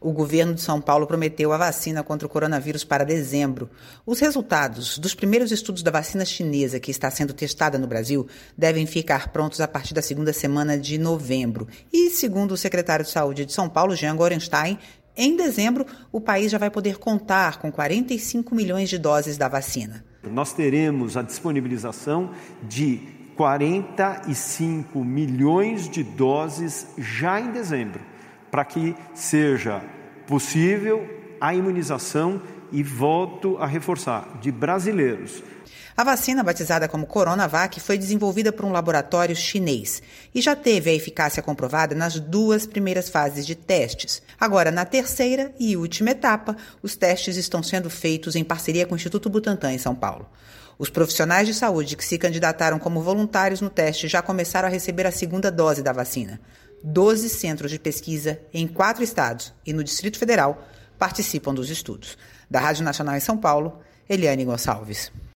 O governo de São Paulo prometeu a vacina contra o coronavírus para dezembro. Os resultados dos primeiros estudos da vacina chinesa que está sendo testada no Brasil devem ficar prontos a partir da segunda semana de novembro. E, segundo o secretário de Saúde de São Paulo, Jean Gorenstein, em dezembro o país já vai poder contar com 45 milhões de doses da vacina. Nós teremos a disponibilização de 45 milhões de doses já em dezembro, para que seja possível a imunização, e volto a reforçar, de brasileiros. A vacina, batizada como Coronavac, foi desenvolvida por um laboratório chinês e já teve a eficácia comprovada nas 2 primeiras fases de testes. Agora, na terceira e última etapa, os testes estão sendo feitos em parceria com o Instituto Butantan, em São Paulo. Os profissionais de saúde que se candidataram como voluntários no teste já começaram a receber a segunda dose da vacina. 12 centros de pesquisa em 4 estados e no Distrito Federal participam dos estudos. Da Rádio Nacional em São Paulo, Eliane Gonçalves.